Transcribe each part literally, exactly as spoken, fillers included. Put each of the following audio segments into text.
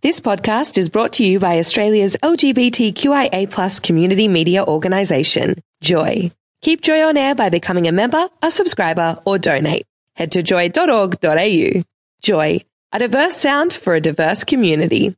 This podcast is brought to you by Australia's L G B T Q I A plus community media organisation, Joy. Keep Joy on air by becoming a member, a subscriber, or donate. Head to joy dot org dot a u. Joy, a diverse sound for a diverse community.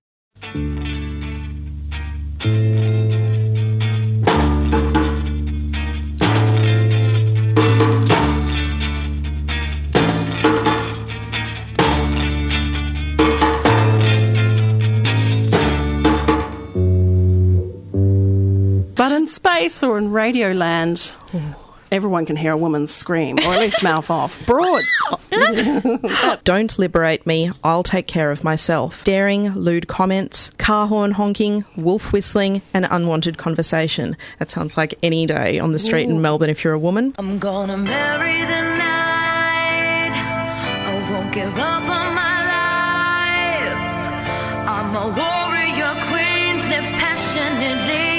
But in space or in Radioland, everyone can hear a woman scream, or at least mouth off. Broads. Don't liberate me, I'll take care of myself. Daring, lewd comments, car horn honking, wolf whistling, and unwanted conversation. That sounds like any day on the street Ooh. in Melbourne if you're a woman. I'm gonna marry the night. I won't give up on my life. I'm a warrior queen, live passionately.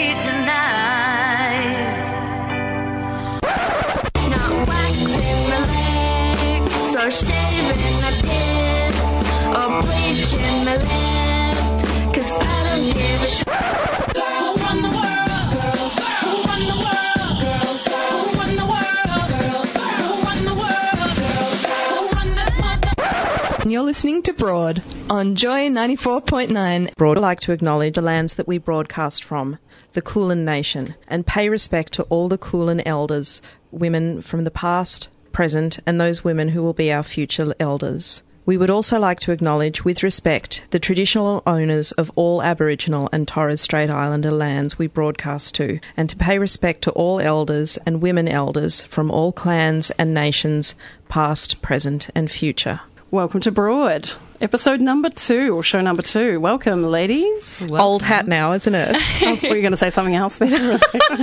Or shaving my pits, or bleaching my lip, 'cause I don't give a sh**. Girl, who run the world, girls, who run the world, girls, who run the world, girls, who run the world, girls, who run this mother. And you're listening to Broad on Joy ninety-four point nine. Broad would like to acknowledge the lands that we broadcast from, the Kulin Nation, and pay respect to all the Kulin elders, women from the past, present, and those women who will be our future elders. We would also like to acknowledge, with respect, the traditional owners of all Aboriginal and Torres Strait Islander lands we broadcast to, and to pay respect to all elders and women elders from all clans and nations, past, present, and future. Welcome to Broad, episode number two, or show number two. Welcome, ladies. Welcome. Old hat now, isn't it? Oh, were you going to say something else there?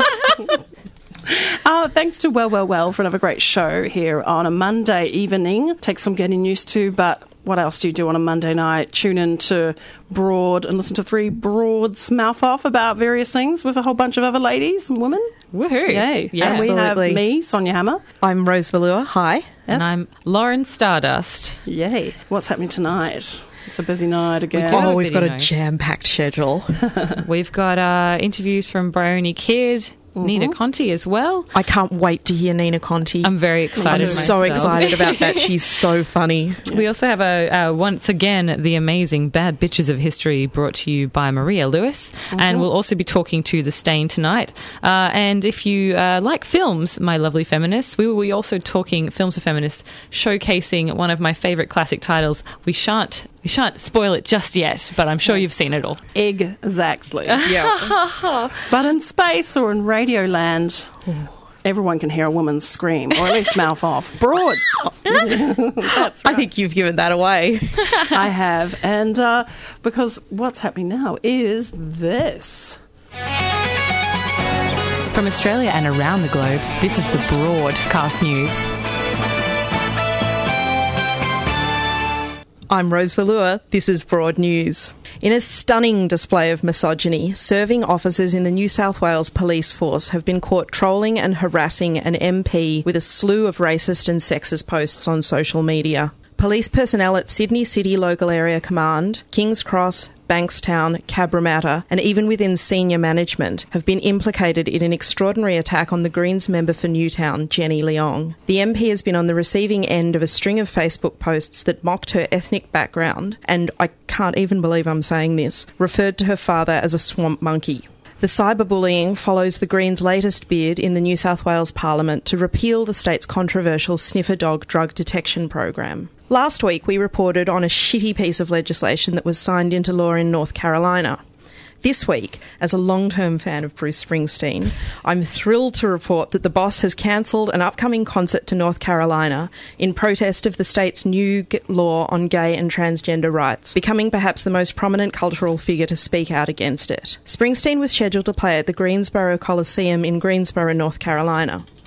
Uh, thanks to Well, Well, Well for another great show here on a Monday evening. Takes some getting used to, but what else do you do on a Monday night? Tune in to Broad and listen to three Broads mouth off about various things with a whole bunch of other ladies and women. Woohoo! Yay. Yeah, and we absolutely. have me, Sonia Hammer. I'm Rose Valua. Hi. Yes. And I'm Lauren Stardust. Yay. What's happening tonight? It's a busy night again. We oh, we've got a nice. jam-packed schedule. We've got uh, interviews from Bryony Kidd, Mm-hmm. Nina Conti as well. I can't wait to hear Nina Conti. I'm very excited. I'm so myself. excited about that. She's so funny. Yeah. We also have, a, uh, once again, the amazing Bad Bitches of History brought to you by Maria Lewis. Mm-hmm. And we'll also be talking to The Stain tonight. Uh, and if you uh, like films, my lovely feminists, we will be also talking Films for Feminists, showcasing one of my favourite classic titles. We shan't We shan't spoil it just yet, but I'm sure yes. you've seen it all. Exactly. Yeah. But in space or in Radioland, everyone can hear a woman scream, or at least mouth off. Broads. That's right. I think you've given that away. I have. And uh, because what's happening now is this. From Australia and around the globe, this is the Broadcast News. I'm Rose Valua. This is Broad News. In a stunning display of misogyny, serving officers in the New South Wales Police Force have been caught trolling and harassing an M P with a slew of racist and sexist posts on social media. Police personnel at Sydney City Local Area Command, King's Cross, Bankstown, Cabramatta, and even within senior management have been implicated in an extraordinary attack on the Greens member for Newtown, Jenny Leong. The M P has been on the receiving end of a string of Facebook posts that mocked her ethnic background, and I can't even believe I'm saying this, referred to her father as a swamp monkey. The cyberbullying follows the Greens' latest bid in the New South Wales Parliament to repeal the state's controversial sniffer dog drug detection program. Last week, we reported on a shitty piece of legislation that was signed into law in North Carolina. This week, as a long-term fan of Bruce Springsteen, I'm thrilled to report that the boss has cancelled an upcoming concert to North Carolina in protest of the state's new g- law on gay and transgender rights, becoming perhaps the most prominent cultural figure to speak out against it. Springsteen was scheduled to play at the Greensboro Coliseum in Greensboro, North Carolina.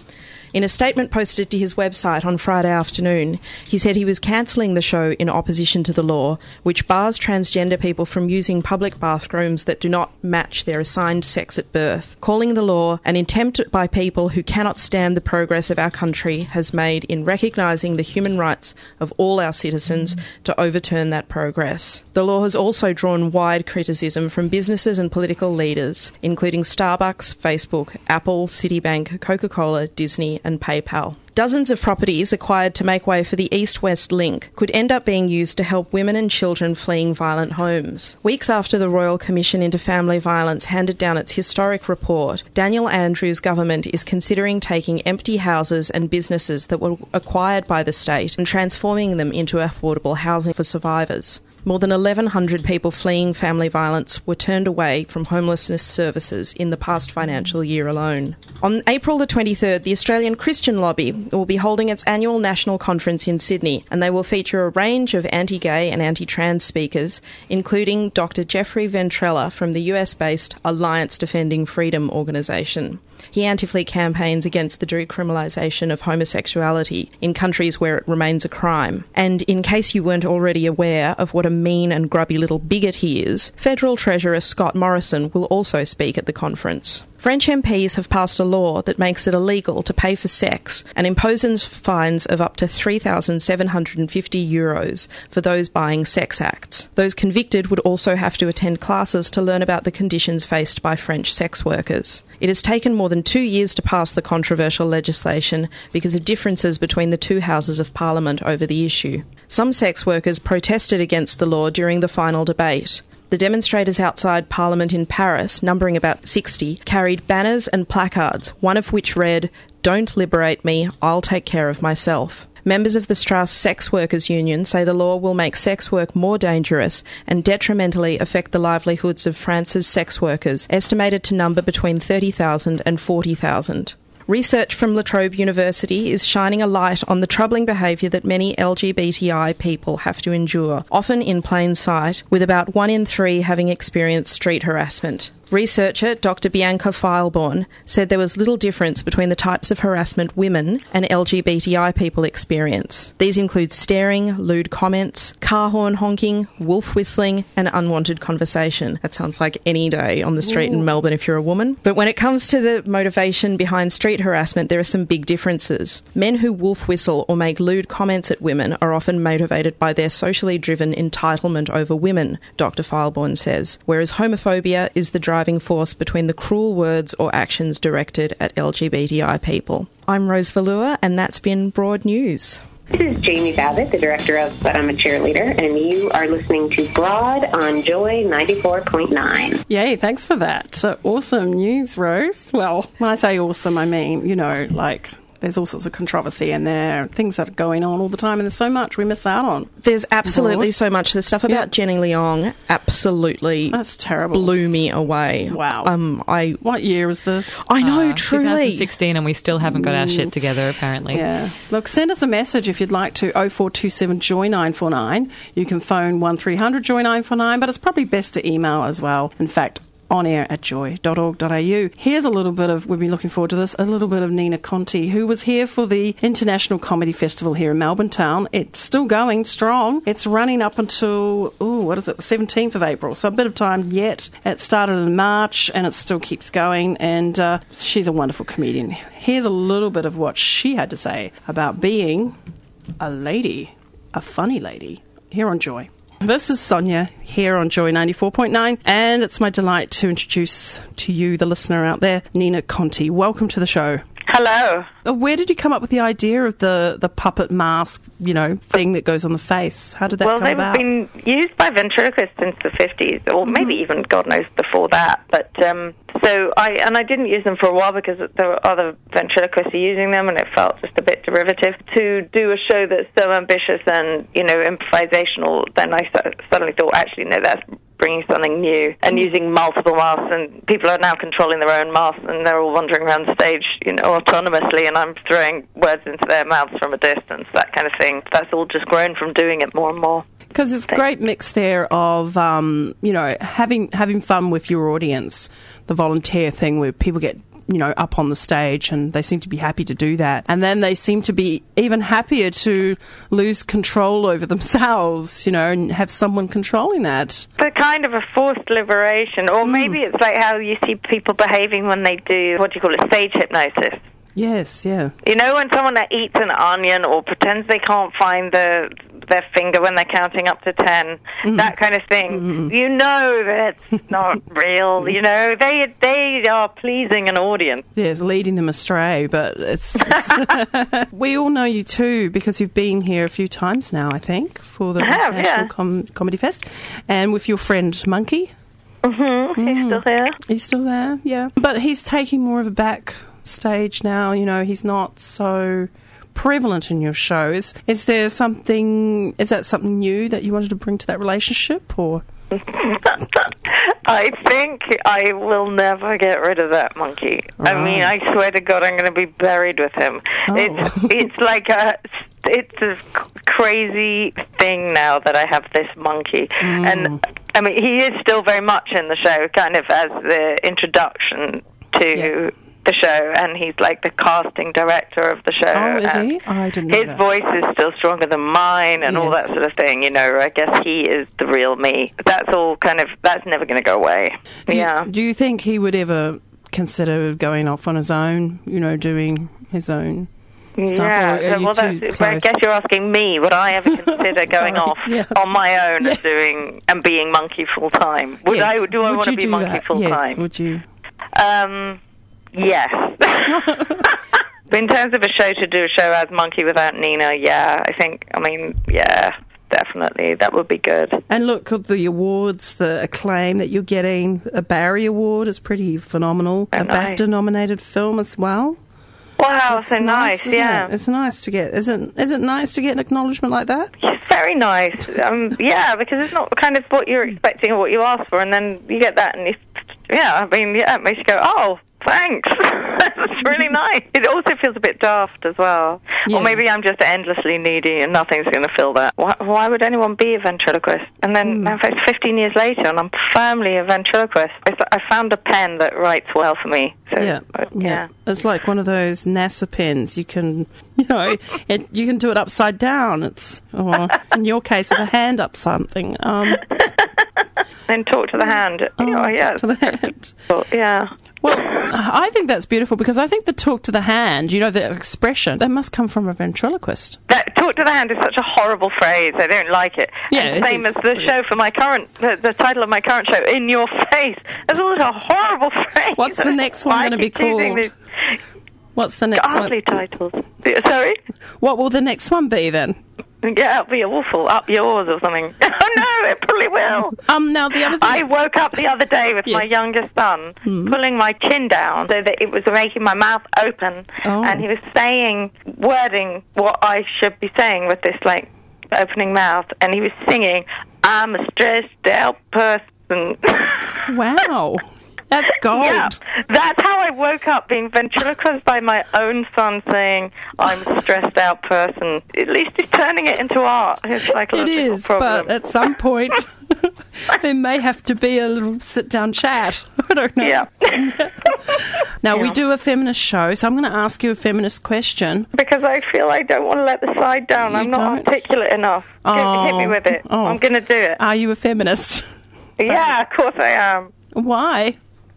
In a statement posted to his website on Friday afternoon, he said he was cancelling the show in opposition to the law, which bars transgender people from using public bathrooms that do not match their assigned sex at birth, calling the law an attempt by people who cannot stand the progress of our country has made in recognising the human rights of all our citizens to overturn that progress. The law has also drawn wide criticism from businesses and political leaders, including Starbucks, Facebook, Apple, Citibank, Coca-Cola, Disney and PayPal. Dozens of properties acquired to make way for the East-West Link could end up being used to help women and children fleeing violent homes. Weeks after the Royal Commission into Family Violence handed down its historic report, Daniel Andrews' government is considering taking empty houses and businesses that were acquired by the state and transforming them into affordable housing for survivors. More than eleven hundred people fleeing family violence were turned away from homelessness services in the past financial year alone. On April the twenty-third, the Australian Christian Lobby will be holding its annual national conference in Sydney, and they will feature a range of anti-gay and anti-trans speakers, including Doctor Jeffrey Ventrella from the U S-based Alliance Defending Freedom organisation. He actively campaigns against the decriminalisation of homosexuality in countries where it remains a crime. And in case you weren't already aware of what a mean and grubby little bigot he is, Federal Treasurer Scott Morrison will also speak at the conference. French M Ps have passed a law that makes it illegal to pay for sex and imposes fines of up to three thousand seven hundred fifty euros for those buying sex acts. Those convicted would also have to attend classes to learn about the conditions faced by French sex workers. It has taken more than two years to pass the controversial legislation because of differences between the two houses of Parliament over the issue. Some sex workers protested against the law during the final debate. The demonstrators outside Parliament in Paris, numbering about sixty, carried banners and placards, one of which read, "Don't liberate me, I'll take care of myself." Members of the Strauss Sex Workers Union say the law will make sex work more dangerous and detrimentally affect the livelihoods of France's sex workers, estimated to number between thirty thousand and forty thousand. Research from La Trobe University is shining a light on the troubling behaviour that many L G B T I people have to endure, often in plain sight, with about one in three having experienced street harassment. Researcher Doctor Bianca Feilborn said there was little difference between the types of harassment women and L G B T I people experience. These include staring, lewd comments, car horn honking, wolf whistling, and unwanted conversation. That sounds like any day on the street Ooh. in Melbourne if you're a woman. But when it comes to the motivation behind street harassment, there are some big differences. Men who wolf whistle or make lewd comments at women are often motivated by their socially driven entitlement over women, Doctor Feilborn says, whereas homophobia is the driving force between the cruel words or actions directed at L G B T I people. I'm Rose Valua, and that's been Broad News. This is Jamie Babbitt, the director of But I'm a Cheerleader, and you are listening to Broad on Joy ninety-four point nine. Yay, thanks for that. Uh, awesome news, Rose. Well, when I say awesome, I mean, you know, like... there's all sorts of controversy and there are things that are going on all the time, and there's so much we miss out on. There's absolutely Broad. so much. The stuff about yeah. Jenny Leong absolutely That's terrible. blew me away. Wow. Um, I What year was this? I know, uh, truly. twenty sixteen, and we still haven't got our shit together, apparently. Yeah. Look, send us a message if you'd like to, oh four two seven joy nine four nine. You can phone one three hundred joy nine four nine, but it's probably best to email as well. In fact, on air at joy dot org dot a u. Here's a little bit of, we've been looking forward to this, a little bit of Nina Conti, who was here for the International Comedy Festival here in Melbourne Town. It's still going strong. It's running up until, ooh, what is it, the seventeenth of April. So a bit of time yet. It started in March and it still keeps going, and uh, she's a wonderful comedian. Here's a little bit of what she had to say about being a lady, a funny lady, here on Joy. This is Sonia here on Joy ninety-four point nine, and it's my delight to introduce to you, the listener out there, Nina Conti. Welcome to the show. Hello. Where did you come up with the idea of the, the puppet mask, you know, thing that goes on the face? How did that well, come about? Well, they've been used by ventriloquists since the fifties, or mm-hmm. maybe even, God knows, before that. But um, so I, and I didn't use them for a while because there were other ventriloquists using them, and it felt just a bit derivative. To do a show that's so ambitious and, you know, improvisational, then I suddenly thought, actually, no, that's bringing something new and using multiple masks, and people are now controlling their own masks, and they're all wandering around the stage, you know, autonomously, and I'm throwing words into their mouths from a distance, that kind of thing. That's all just grown from doing it more and more. Because it's a great mix there of, um, you know, having having fun with your audience, the volunteer thing where people get, you know, up on the stage, and they seem to be happy to do that. And then they seem to be even happier to lose control over themselves, you know, and have someone controlling that. The kind of a forced liberation, or Mm. maybe it's like how you see people behaving when they do, what do you call it, stage hypnosis. Yes, yeah. You know, when someone that eats an onion or pretends they can't find the their finger when they're counting up to ten, Mm. that kind of thing. Mm. You know that it's not real. You know, they they are pleasing an audience. Yes, leading them astray, but it's... it's we all know you too, because you've been here a few times now, I think, for the I have, International yeah. Com- Comedy Fest, and with your friend Monkey. Mm-hmm. He's still here. He's still there, yeah. But he's taking more of a back stage now, you know, he's not so prevalent in your show. Is, is there something, is that something new that you wanted to bring to that relationship, or? I think I will never get rid of that monkey. I Right. mean, I swear to God, I'm going to be buried with him. Oh. It's it's like a it's a crazy thing now that I have this monkey, Mm. and I mean, he is still very much in the show, kind of as the introduction to. Yeah. The show, and he's like the casting director of the show. Oh, is and he? Oh, I didn't know His that. voice is still stronger than mine, and all Yes. that sort of thing. You know, I guess he is the real me. That's all kind of. That's never going to go away. Do you, Yeah. do you think he would ever consider going off on his own, you know, doing his own stuff? Yeah, or are you well, too that's, but I close? guess you're asking me, would I ever consider going Sorry, off yeah. on my own Yes. and doing and being monkey full time? Would Yes. I? Do I Would want to you be do monkey that? full Yes, time? would you? Um, yes. In terms of a show to do a show as Monkey without Nina, yeah, I think. I mean, yeah, definitely, that would be good. And look at the awards, the acclaim that you're getting. A Barry Award is pretty phenomenal. Oh, a nice. BAFTA-nominated film as well. Wow, It's so nice, isn't yeah. it? It's nice to get. Isn't is it nice to get an acknowledgement like that? It's very nice. Um, yeah, because it's not kind of what you're expecting or what you asked for, and then you get that, and you, yeah, I mean, yeah, it makes you go, oh, thanks. That's really nice. It also feels a bit daft as well. Yeah. Or maybe I'm just endlessly needy and nothing's going to fill that. Why, why would anyone be a ventriloquist? And then now it's fifteen years later and I'm firmly a ventriloquist. It's, I found a pen that writes well for me. So, Yeah, uh, yeah. It's like one of those NASA pens. You can, you know, it, you can do it upside down. It's, or in your case, with a hand up something. Um, Then talk to the hand. oh, oh, yeah. to the hand. Well, yeah. Well, I think that's beautiful because I think the talk to the hand, you know, that expression, that must come from a ventriloquist. That talk to the hand is such a horrible phrase. I don't like it. Yeah, and it same is. as the show for my current, the, the title of my current show, In Your Face. It's always a horrible phrase. What's the next one Why gonna be keep choosing called? these What's the next ghastly one? titles. Sorry? What will the next one be then? Yeah, it'll be awful. Up yours or something. Oh no, it probably will. Um, now the other thing. I woke up the other day with my Yes. youngest son pulling my chin down so that it was making my mouth open, Oh. and he was saying, wording what I should be saying with this like opening mouth, and he was singing, "I'm a stressed out person." Wow, that's gold. Yeah, that's how I woke up, being ventriloquized by my own son saying, "I'm a stressed out person." At least he's turning it into art. His It psychological is, problem. but at some point there may have to be a little sit-down chat. I don't know. Yeah. Now, we Yeah. do a feminist show, so I'm going to ask you a feminist question. Because I feel I don't want to let the side down. You I'm not don't? articulate enough. Hit- Oh. Hit me with it. Oh. I'm going to do it. Are you a feminist? Yeah, of course I am. Why?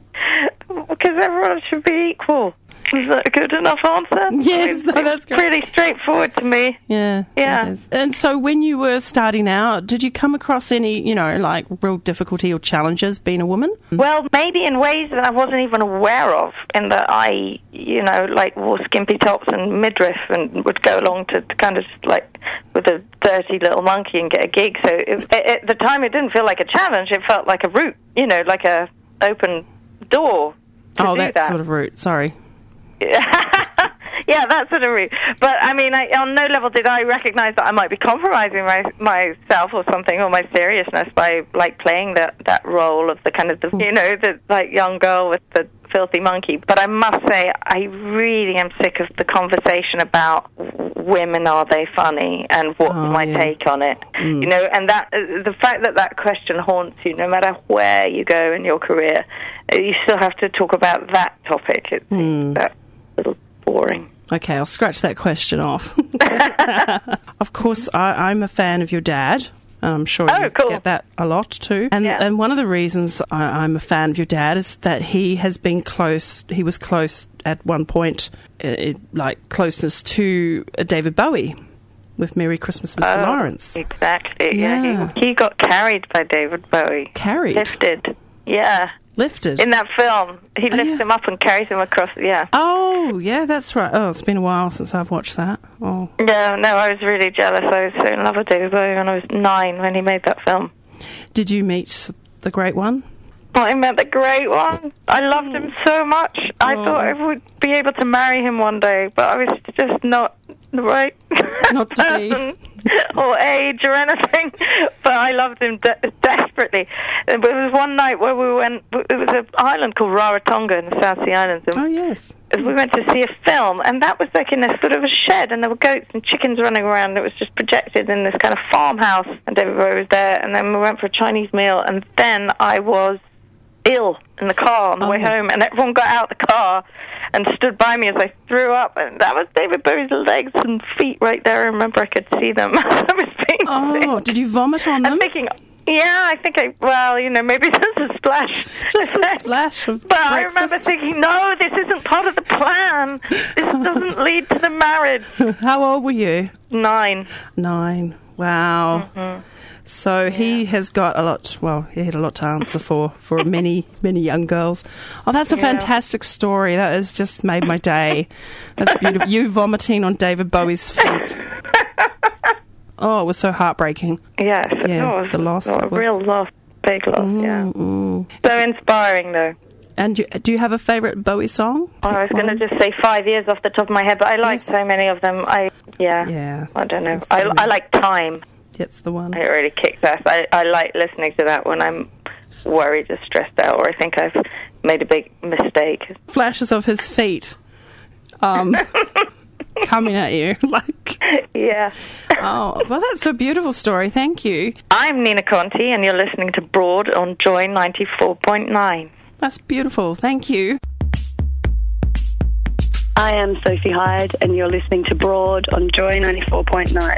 Because everyone should be equal. Is that a good enough answer? Yes, It's- no, that's it's great. pretty straightforward to me. Yeah. Yeah. it is. And so when you were starting out, did you come across any, you know, like real difficulty or challenges being a woman? Well, maybe in ways that I wasn't even aware of, in that I, you know, like wore skimpy tops and midriff and would go along to, to kind of just like with a dirty little monkey and get a gig. So it, it, at the time it didn't feel like a challenge, it felt like a route, you know, like a open door to Oh, do that that. sort of route. Sorry. Yeah, that's sort of route. But I mean, I, on no level did I recognize that I might be compromising my, myself or something, or my seriousness by like playing that that role of the kind of the, you know, the like young girl with the filthy monkey. But I must say, I really am sick of the conversation about women are they funny, and what's Oh, my yeah. take on it? Mm. You know, and that the fact that that question haunts you, no matter where you go in your career, you still have to talk about that topic. It seems Mm. that a little boring. Okay, I'll scratch that question off. Of course, I, I'm a fan of your dad. I'm sure Oh, you cool. get that a lot too. And Yeah. and one of the reasons I, I'm a fan of your dad is that he has been close. He was close at one point, uh, it, like closeness to uh, David Bowie with "Merry Christmas, Mister Oh, Lawrence." Exactly. Yeah, Yeah. He, he got carried by David Bowie. Carried, Lifted. Yeah. lifted. In that film, he lifts yeah. him up and carries him across. Yeah. Oh, yeah, that's right. Oh, it's been a while since I've watched that. Oh, No, no, I was really jealous. I was so in love with David Bowie when I was nine when he made that film. did you meet the great one? Oh, I met the great one. I loved him so much. I Oh. thought I would be able to marry him one day, but I was just not the right Not to be. person or age or anything. But I loved him de- desperately. There was one night where we went. It was an island called Rarotonga in the South Sea Islands. And Oh, yes. we went to see a film, and that was like in a sort of a shed, and there were goats and chickens running around. It was just projected in this kind of farmhouse, and David Bowie was there. And then we went for a Chinese meal, and then I was ill in the car on the way Oh. home, and everyone got out of the car and stood by me as I threw up, and that was David Bowie's legs and feet right there. I remember I could see them. I was being Oh, sick. did you vomit on them? I'm thinking, yeah, I think I, well, you know, maybe there's a splash. Just a splash of But I remember breakfast. thinking, no, this isn't part of the plan. This doesn't lead to the marriage. How old were you? Nine. Nine. Wow. Mm-hmm. So he has got a lot, well, he had a lot to answer for, for many, many young girls. Oh, that's a Yeah. fantastic story. That has just made my day. That's beautiful. You vomiting on David Bowie's feet. Oh, it was so heartbreaking. Yes. Yeah, it was the loss A was- real loss. Big loss, yeah. Mm. So inspiring, though. And you, do you have a favourite Bowie song? Oh, I was Pick going one. to just say five years off the top of my head, but I like Yes. so many of them. I, yeah. Yeah. I don't know. There's so I, many. I like Time. That's the one. It really kicks ass. I, I like listening to that when I'm worried or stressed out, or I think I've made a big mistake. Flashes of his feet um, coming at you. Like, Yeah. oh, well, that's a beautiful story. Thank you. I'm Nina Conti, and you're listening to Broad on Joy ninety-four point nine. That's beautiful. Thank you. I am Sophie Hyde, and you're listening to Broad on Joy ninety-four point nine.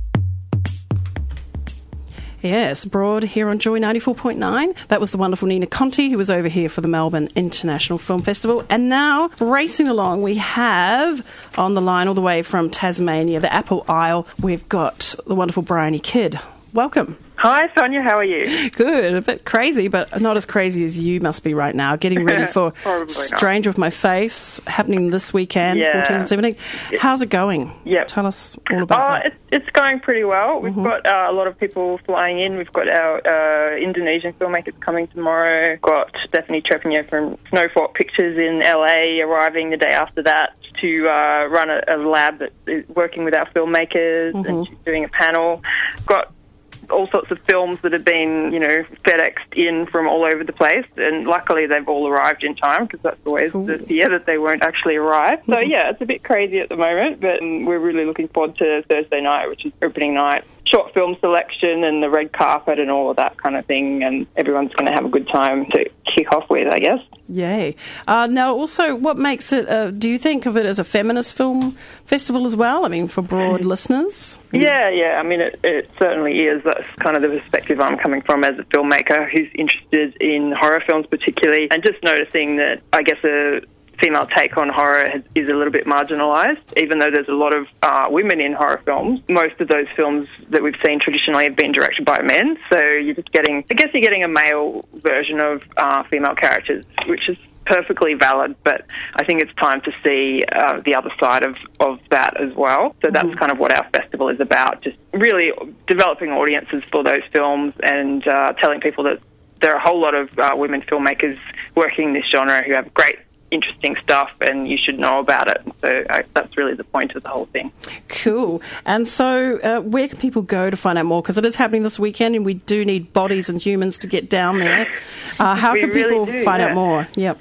Yes, Broad here on Joy ninety-four point nine. That was the wonderful Nina Conti, who was over here for the Melbourne International Film Festival. And now, racing along, we have on the line all the way from Tasmania, the Apple Isle, we've got the wonderful Bryony Kidd. Welcome. Hi, Sonia. How are you? Good. A bit crazy, but not as crazy as you must be right now. Getting ready for Probably not. Stranger with My Face, happening this weekend, Yeah. fourteenth and seventeenth. How's it going? Yep. Tell us all about Oh, that. it's, it's going pretty well. We've Mm-hmm. got uh, a lot of people flying in. We've got our uh, Indonesian filmmakers coming tomorrow. We've got Stephanie Trepigno from Snowfort Pictures in L A arriving the day after that to uh, run a, a lab that is working with our filmmakers, Mm-hmm. and she's doing a panel. Got all sorts of films that have been, you know, FedExed in from all over the place, and luckily they've all arrived in time, because that's always Cool. the fear that they won't actually arrive. So yeah, it's a bit crazy at the moment, but um, we're really looking forward to Thursday night, which is opening night. Short film selection and the red carpet and all of that kind of thing, and everyone's going to have a good time to kick off with, I guess. Yay. Uh, now, also, what makes it, uh, do you think of it as a feminist film festival as well? I mean, for broad listeners? Yeah, yeah. I mean, it, it certainly is. That's kind of the perspective I'm coming from as a filmmaker who's interested in horror films particularly, and just noticing that, I guess, a female take on horror has, is a little bit marginalised, even though there's a lot of uh, women in horror films. Most of those films that we've seen traditionally have been directed by men, so you're just getting, I guess you're getting a male version of uh, female characters, which is perfectly valid, but I think it's time to see uh, the other side of, of that as well. So that's kind of what our festival is about, just really developing audiences for those films and uh, telling people that there are a whole lot of uh, women filmmakers working in this genre who have great, interesting stuff, and you should know about it. So uh, that's really the point of the whole thing. Cool. And so uh, where can people go to find out more? Because it is happening this weekend, and we do need bodies and humans to get down there. Uh, how We can really people do, find yeah. out more? Yep.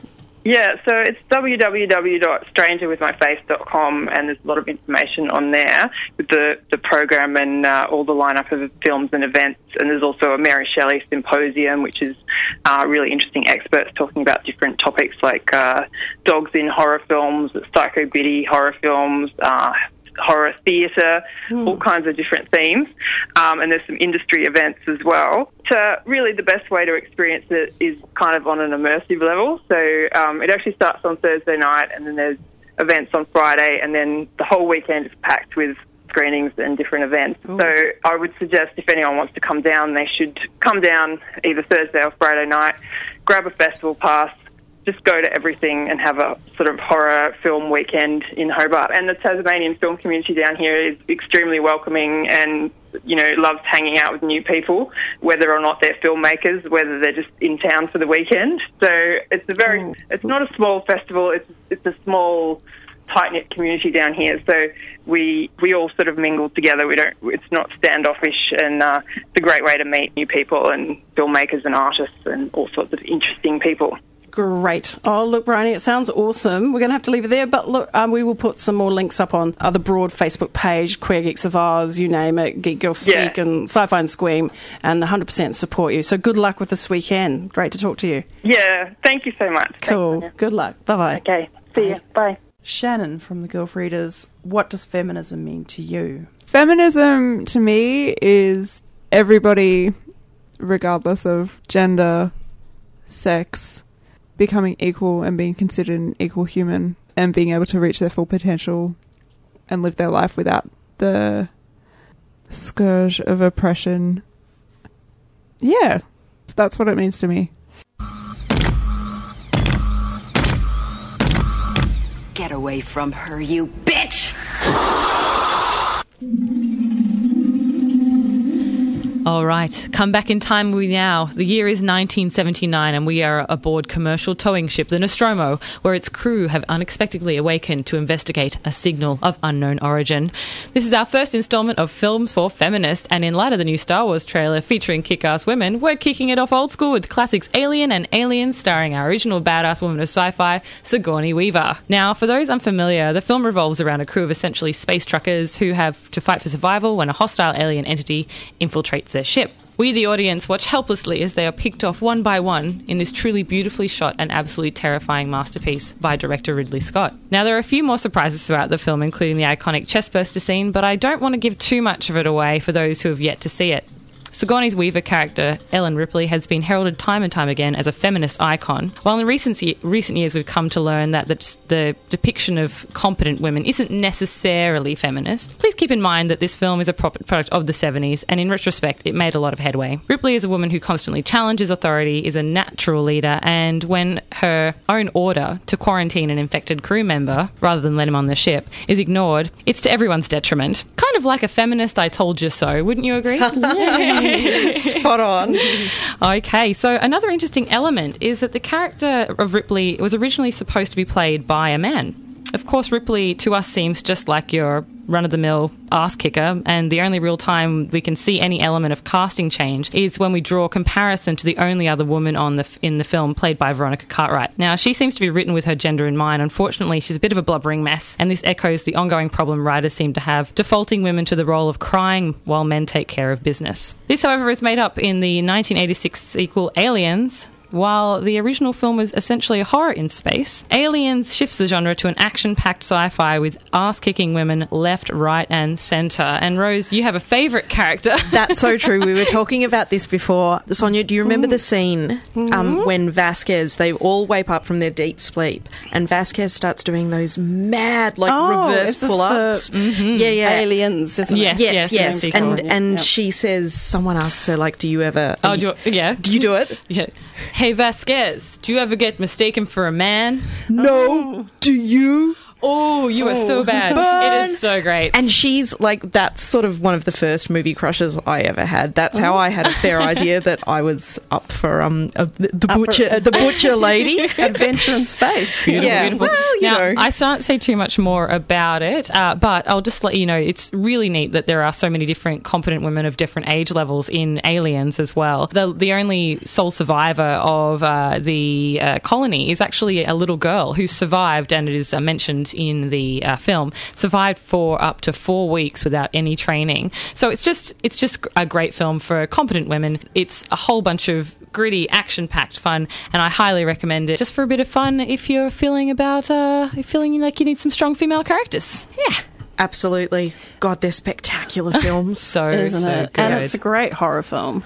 Yeah, so it's w w w dot stranger with my face dot com, and there's a lot of information on there with the, the program and uh, all the lineup of films and events. And there's also a Mary Shelley symposium, which is uh, really interesting experts talking about different topics like uh, dogs in horror films, Psycho Biddy horror films, uh, horror theatre, mm. all kinds of different themes. Um, and there's some industry events as well. So really the best way to experience it is kind of on an immersive level. So um, it actually starts on Thursday night, and then there's events on Friday, and then the whole weekend is packed with screenings and different events. Ooh. So I would suggest if anyone wants to come down, they should come down either Thursday or Friday night, grab a festival pass, just go to everything and have a sort of horror film weekend in Hobart. And the Tasmanian film community down here is extremely welcoming and, you know, loves hanging out with new people, whether or not they're filmmakers, whether they're just in town for the weekend. So it's a very, oh. it's not a small festival, it's it's a small, tight-knit community down here. So we we all sort of mingle together. We don't, it's not standoffish, and uh, it's a great way to meet new people and filmmakers and artists and all sorts of interesting people. Great. Oh, look, Bryony, it sounds awesome. We're going to have to leave it there, but look, um, we will put some more links up on uh, the Broad Facebook page, Queer Geeks of Oz, you name it, Geek Girl Speak yeah. and Sci-Fi and Squeam, and one hundred percent support you. So good luck with this weekend. Great to talk to you. Yeah, thank you so much. Cool. Thanks, good luck. Bye-bye. Okay, see ya. Bye. Shannon from the Girl Readers, what does feminism mean to you? Feminism to me is everybody, regardless of gender, sex, becoming equal and being considered an equal human and being able to reach their full potential and live their life without the scourge of oppression. Yeah, that's what it means to me. Get away from her, you bitch! All right, come back in time we now. The year is nineteen seventy-nine and we are aboard commercial towing ship the Nostromo, where its crew have unexpectedly awakened to investigate a signal of unknown origin. This is our first instalment of Films for Feminists, and in light of the new Star Wars trailer featuring kick-ass women, we're kicking it off old school with classics Alien and Aliens, starring our original badass woman of sci-fi, Sigourney Weaver. Now, for those unfamiliar, the film revolves around a crew of essentially space truckers who have to fight for survival when a hostile alien entity infiltrates their ship. We, the audience, watch helplessly as they are picked off one by one in this truly beautifully shot and absolutely terrifying masterpiece by director Ridley Scott. Now, there are a few more surprises throughout the film, including the iconic chestburster scene, but I don't want to give too much of it away for those who have yet to see it. Sigourney's Weaver character, Ellen Ripley, has been heralded time and time again as a feminist icon, while in recent, recent years we've come to learn that the, the depiction of competent women isn't necessarily feminist. Please keep in mind that this film is a product of the seventies, and in retrospect, it made a lot of headway. Ripley is a woman who constantly challenges authority, is a natural leader, and when her own order to quarantine an infected crew member, rather than let him on the ship, is ignored, it's to everyone's detriment. Kind of like a feminist I told you so, wouldn't you agree? Spot on. Okay, so another interesting element is that the character of Ripley was originally supposed to be played by a man. Of course, Ripley to us seems just like your run-of-the-mill ass kicker, and the only real time we can see any element of casting change is when we draw a comparison to the only other woman on the in the film, played by Veronica Cartwright. Now, she seems to be written with her gender in mind. Unfortunately, she's a bit of a blubbering mess, and this echoes the ongoing problem writers seem to have, defaulting women to the role of crying while men take care of business. This, however, is made up in the nineteen eighty-six sequel Aliens. While the original film is essentially a horror in space, Aliens shifts the genre to an action-packed sci-fi with ass-kicking women left, right and centre. And Rose, you have a favourite character. That's so true. We were talking about this before. Sonia, do you remember the scene Mm-hmm. um, when Vasquez, they all wake up from their deep sleep and Vasquez starts doing those mad, like, Oh, reverse is this pull-ups? the- Mhm. Yeah, yeah. Aliens, isn't it? Yes, Yes, yes, yes. yes. And, Yeah. and Yeah. she says, someone asks her, like, do you ever... Oh, do you, yeah. Do you do it? Yeah. Hey, Vasquez, do you ever get mistaken for a man? No. Do you? Oh, you are so bad. Burn. It is so great. And she's like, that's sort of one of the first movie crushes I ever had. That's how I had a fair idea that I was up for um uh, the, the Up for butcher ad- the butcher lady. Adventure in space. Beautiful, Yeah. beautiful. Well, you now, know. I can't say too much more about it, uh, but I'll just let you know it's really neat that there are so many different competent women of different age levels in Aliens as well. The the only sole survivor of uh, the uh, colony is actually a little girl who survived, and it is uh, mentioned in the uh, film, survived for up to four weeks without any training. So it's just it's just a great film for competent women. It's a whole bunch of gritty, action-packed fun, and I highly recommend it just for a bit of fun if you're feeling about uh, feeling like you need some strong female characters. Yeah. Absolutely. God, they're spectacular films. So, Isn't so it? good. And it's a great horror film.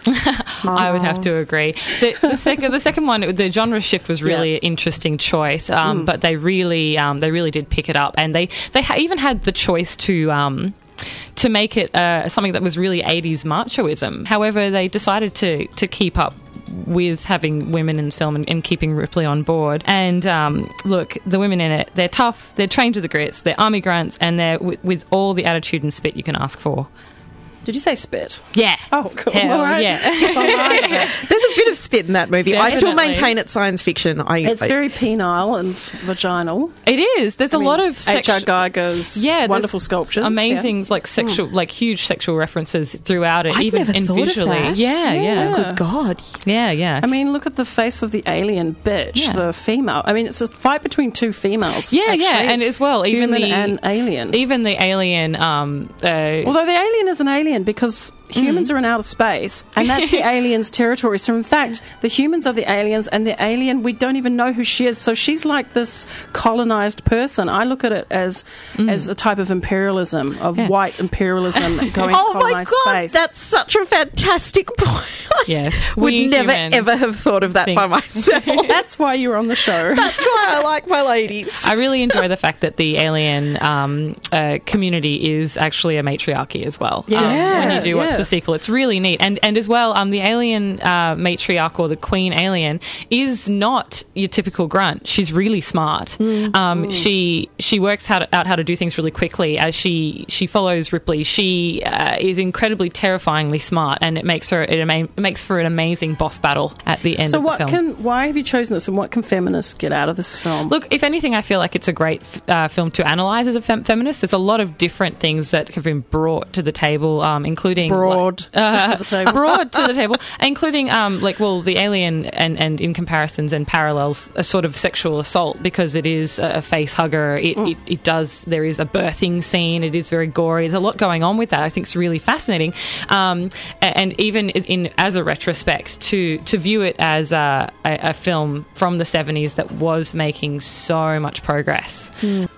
I would have to agree. The, the second, the second one, the genre shift was really Yeah. an interesting choice, um, Mm. but they really, um, they really did pick it up, and they they ha- even had the choice to. Um, to make it uh, something that was really eighties machoism. However, they decided to, to keep up with having women in film and, and keeping Ripley on board. And um, look, the women in it, they're tough, they're trained to the grits, they're army grunts, and they're w- with all the attitude and spit you can ask for. Did you say spit? Yeah. Oh, cool. Hell All right. yeah. It's all right. There's a bit of spit in that movie. I still Definitely. maintain it's science fiction. I, It's I- very penile and vaginal. It is. There's I a mean, lot of H R sexu- Geiger's yeah, there's wonderful sculptures. amazing, yeah. like sexual, like huge sexual references throughout it, I'd even never and thought of visually. that. Yeah, yeah, Yeah. Good God. yeah, yeah. I mean, look at the face of the alien bitch, Yeah. the female. I mean, it's a fight between two females. yeah, actually. yeah, and as well, even Human the and alien. even the alien. Um, uh, Although the alien is an alien because humans are in outer space, and that's the alien's territory. So, in fact, the humans are the aliens, and the alien, we don't even know who she is. So she's like this colonized person. I look at it as as a type of imperialism, of Yeah. white imperialism going Oh to my colonize God, space. that's such a fantastic point. Yeah, Would we never humans ever have thought of that think- by myself. That's why you're on the show. That's why I like my ladies. I really enjoy the fact that the alien um, uh, community is actually a matriarchy as well. Yeah. Um, when you do watch Yeah. the sequel, it's really neat. And and as well, um, the alien uh, matriarch or the queen alien is not your typical grunt. She's really smart. Um, she she works how to, out how to do things really quickly as she she follows Ripley. She uh, is incredibly terrifyingly smart, and it makes her it, ama- it makes for an amazing boss battle at the end So of the what film. can why have you chosen this, and what can feminists get out of this film? Look, if anything, I feel like it's a great uh, film to analyse as a fem- feminist. There's a lot of different things that have been brought to the table, um, including Broad like, uh, to the table. broad to the table, including um, like well, the alien and, and in comparisons and parallels, a sort of sexual assault because it is a face hugger. It, Mm. it, it does. There is a birthing scene. It is very gory. There's a lot going on with that. I think it's really fascinating, um, a- and even in as a retrospect to to view it as a, a, a film from the seventies that was making so much progress.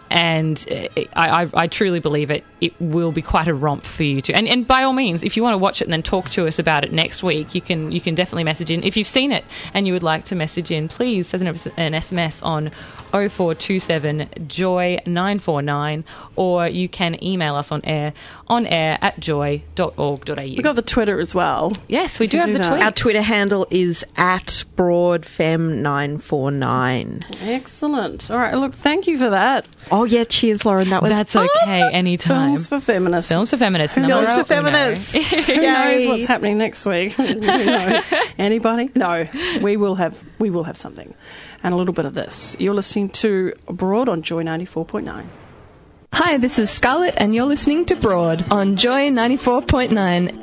And uh, I, I, I truly believe it. It will be quite a romp for you to. And, and by all means, if you want to watch it and then talk to us about it next week, you can you can definitely message in. If you've seen it and you would like to message in, please send an, an S M S on oh four two seven joy nine four nine, or you can email us on air on air at joy dot org dot a u. We've got the Twitter as well. Yes, we do can have do the that. tweet. Our Twitter handle is at broadfem nine four nine. Excellent. All right, look, thank you for that. Oh yeah, cheers, Lauren. That was That's fun. okay. Anytime. Films for feminists. Films for feminists. Films numero for uno. feminists. Who knows Yay. what's happening next week? Who knows? Anybody? No. We will have we will have something. And a little bit of this. You're listening to Broad on Joy ninety-four point nine. Hi, this is Scarlett, and you're listening to Broad on Joy ninety-four point nine.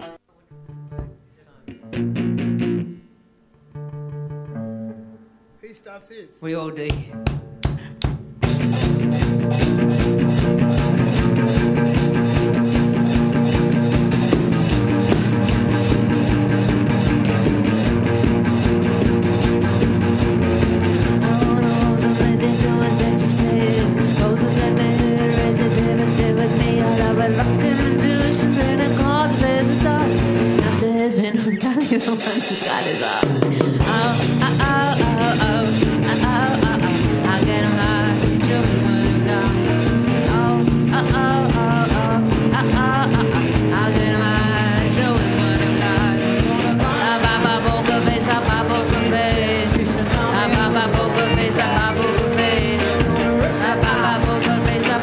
Who starts this? We all do. Poker face,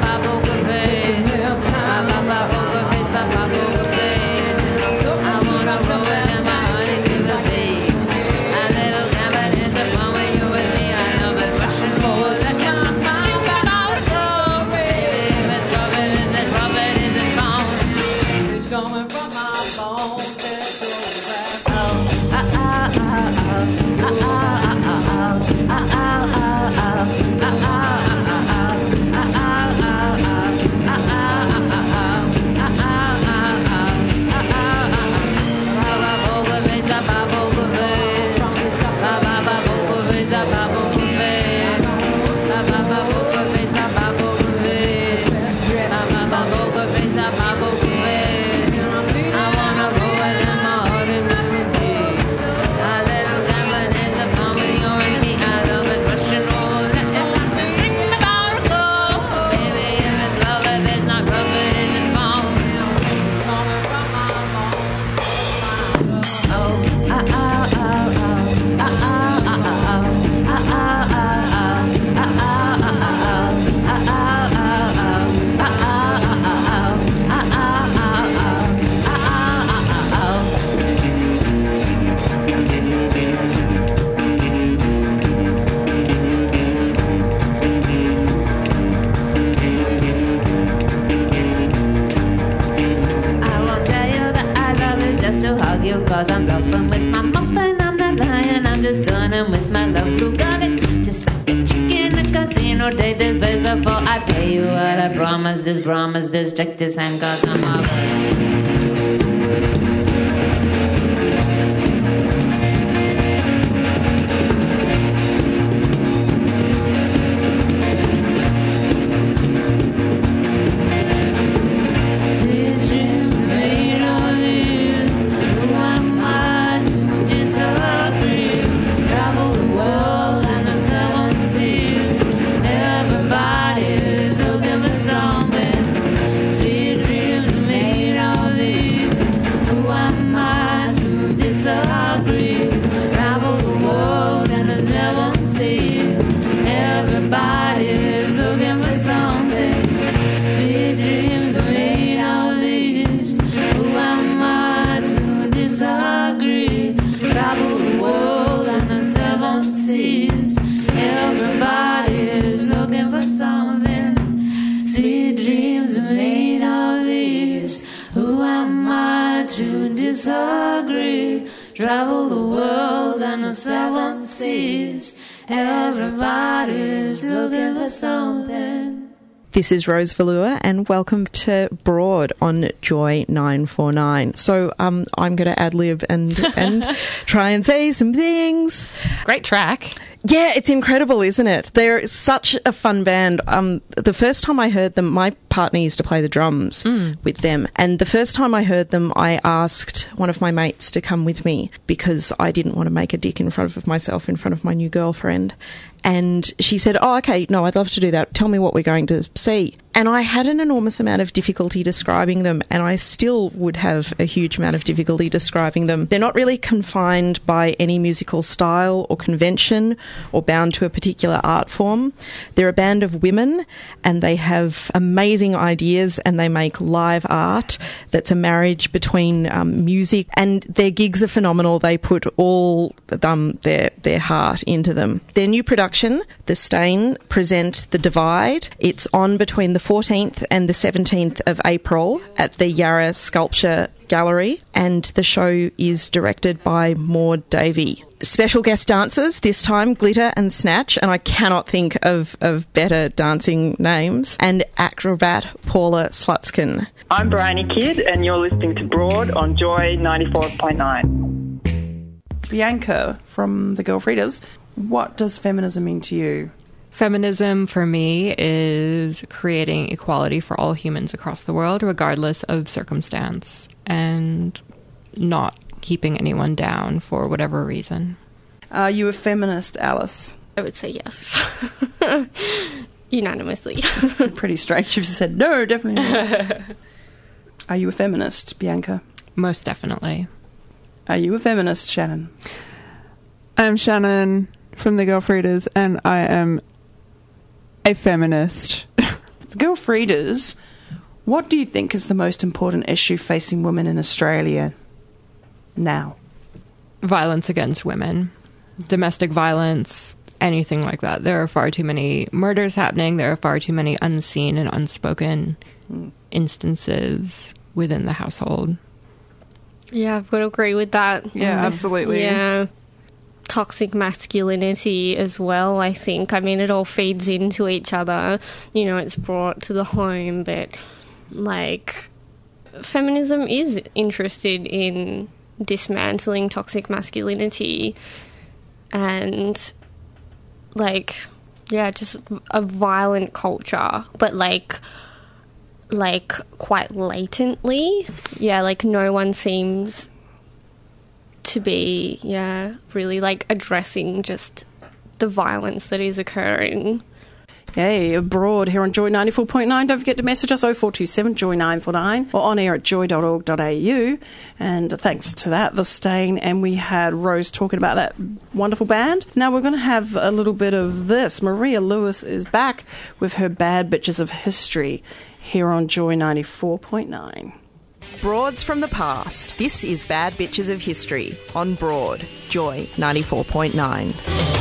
my poker face. My my poker face, my my poker face. My my my poker face, my my poker face. I wanna roll with them all in my day. I let them gambling is a fun with you and me. I love it, Russian roulette. It's not the sing about a go. Baby, if it's love, if it's not rough, it isn't fun. Oh, ah, ah, ah, ah, ah, ah, ah, ah, ah, ah, ah, ah, ah, cause I'm bluffing with my muffin, I'm not lying, I'm just doing it with my love blue got it. Just like a chicken in a casino, take this place before I pay you what I promise. This promise, this check this hand cause I'm marvelous. Disagree, travel the world and the seven seas. Everybody's looking for something. This is Rose Valua and welcome to Broad on Joy nine four nine. So um, I'm going to ad-lib and, and try and say some things. Great track. Yeah, it's incredible, isn't it? They're such a fun band. Um, the first time I heard them, my partner used to play the drums mm. with them. And the first time I heard them, I asked one of my mates to come with me because I didn't want to make a dick in front of myself in front of my new girlfriend. And she said, oh, okay, no, I'd love to do that. Tell me what we're going to see. And I had an enormous amount of difficulty describing them, and I still would have a huge amount of difficulty describing them. They're not really confined by any musical style or convention or bound to a particular art form. They're a band of women, and they have amazing ideas, and they make live art that's a marriage between um, music, and their gigs are phenomenal. They put all um, their, their heart into them. Their new production, The Stain, present The Divide. It's on between the fourteenth and the seventeenth of April at the Yarra Sculpture Gallery, and the show is directed by Maud Davey. Special guest dancers, this time Glitter and Snatch, and I cannot think of, of better dancing names, and acrobat Paula Slutskin. I'm Bryony Kidd, and you're listening to Broad on Joy ninety-four point nine. Bianca from the Girlfrienders, what does feminism mean to you? Feminism for me is creating equality for all humans across the world, regardless of circumstance, and not keeping anyone down for whatever reason. Are you a feminist, Alice? I would say yes. Unanimously. Pretty strange if you said no, definitely not. Are you a feminist, Bianca? Most definitely. Are you a feminist, Shannon? I'm Shannon from the Girlfrienders, and I am a feminist. The Girlfrienders, what do you think is the most important issue facing women in Australia now? Violence against women. Domestic violence, anything like that. There are far too many murders happening. There are far too many unseen and unspoken mm. instances within the household. Yeah, I would agree with that. Yeah, mm. absolutely. Yeah. Toxic masculinity as well, I think. I mean, it all feeds into each other. You know, it's brought to the home, but, like, feminism is interested in dismantling toxic masculinity and like, yeah, just a violent culture, but like, like quite latently. Yeah, like no one seems to be, yeah, really like addressing just the violence that is occurring. Yay, abroad here on Joy ninety-four point nine. Don't forget to message us oh four two seven, joy nine four nine or on air at joy dot org dot a u. And thanks to that, The Stain, and we had Rose talking about that wonderful band. Now we're going to have a little bit of this. Maria Lewis is back with her Bad Bitches of History here on Joy ninety-four point nine. Broads from the past. This is Bad Bitches of History on Broad, Joy ninety-four point nine.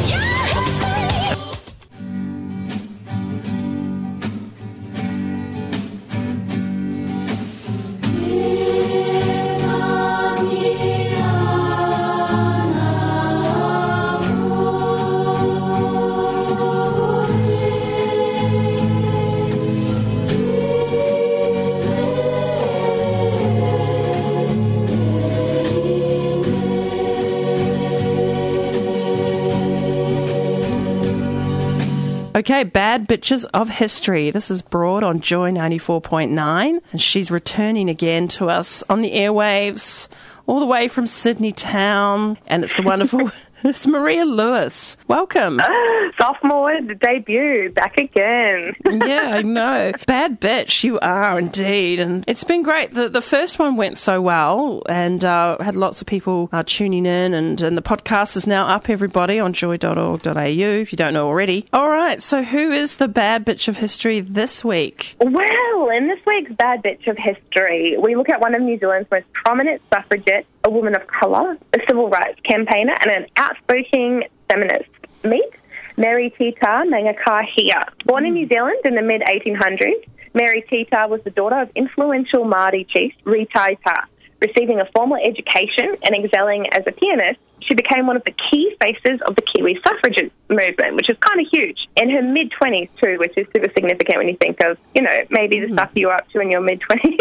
Okay, Bad Bitches of History. This is Broad on Joy ninety-four point nine, and she's returning again to us on the airwaves, all the way from Sydney town, and it's the wonderful... It's Maria Lewis. Welcome. Sophomore debut, back again. Yeah, I know. Bad bitch, you are indeed. And it's been great. The the first one went so well and uh, had lots of people uh, tuning in. And, and the podcast is now up, everybody, on joy dot org dot a u, if you don't know already. All right, so who is the Bad Bitch of History this week? Well, in this week's Bad Bitch of History, we look at one of New Zealand's most prominent suffragettes, a woman of colour, a civil rights campaigner, and an outspoken feminist. Meet Mary Tita Mangakahia. Born in New Zealand in the mid eighteen hundreds, Mary Tita was the daughter of influential Māori chief Retaita. Receiving a formal education and excelling as a pianist, she became one of the key faces of the Kiwi suffragette movement, which is kind of huge. In her mid-twenties, too, which is super significant when you think of, you know, maybe the mm. stuff you're up to in your mid-twenties.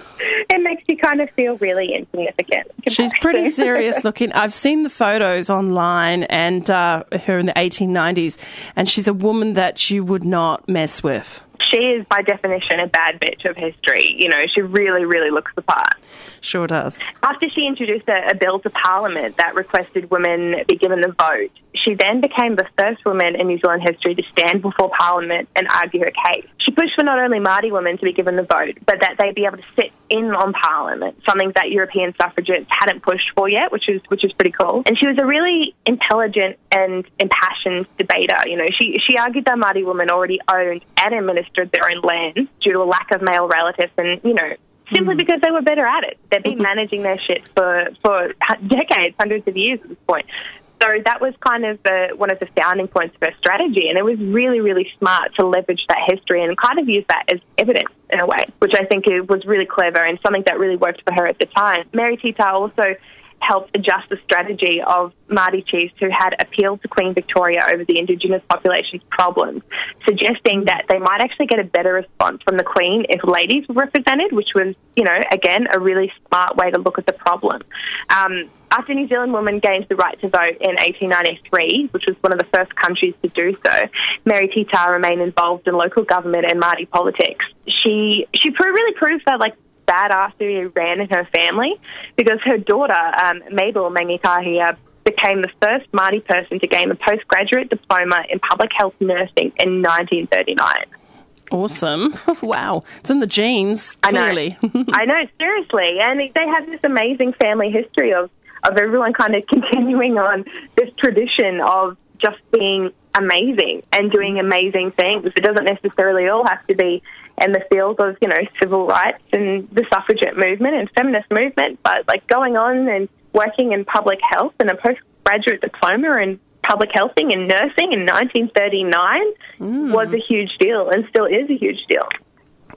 It makes you kind of feel really insignificant. She's pretty serious looking. I've seen the photos online and uh, her in the eighteen nineties, and she's a woman that you would not mess with. She is, by definition, a bad bitch of history. You know, she really, really looks the part. Sure does. After she introduced a, a bill to Parliament that requested women be given the vote, she then became the first woman in New Zealand history to stand before Parliament and argue her case. She pushed for not only Māori women to be given the vote, but that they be able to sit in on Parliament, something that European suffragettes hadn't pushed for yet, which is which is pretty cool. And she was a really intelligent and impassioned debater. You know, she she argued that Māori women already owned and administered their own land due to a lack of male relatives, and you know, simply mm. because they were better at it. They've been managing their shit for for decades, hundreds of years at this point. So that was kind of the, one of the founding points of her strategy, and it was really, really smart to leverage that history and kind of use that as evidence in a way, which I think it was really clever and something that really worked for her at the time. Mary Tita also helped adjust the strategy of Māori chiefs who had appealed to Queen Victoria over the Indigenous population's problems, suggesting that they might actually get a better response from the Queen if ladies were represented, which was, you know, again, a really smart way to look at the problem. Um, after New Zealand women gained the right to vote in eighteen ninety-three, which was one of the first countries to do so, Mary Tita remained involved in local government and Māori politics. She she pro- really proved that, like, badassery ran in her family, because her daughter, um, Mabel Mangakahia, became the first Māori person to gain a postgraduate diploma in public health nursing in nineteen thirty-nine. Awesome. Wow. It's in the genes, clearly. I know, I know, seriously. And they have this amazing family history of, of everyone kind of continuing on this tradition of just being amazing and doing amazing things. It doesn't necessarily all have to be in the field of, you know, civil rights and the suffragette movement and feminist movement, but like going on and working in public health and a postgraduate diploma in public healthing and nursing in nineteen thirty-nine mm. was a huge deal and still is a huge deal.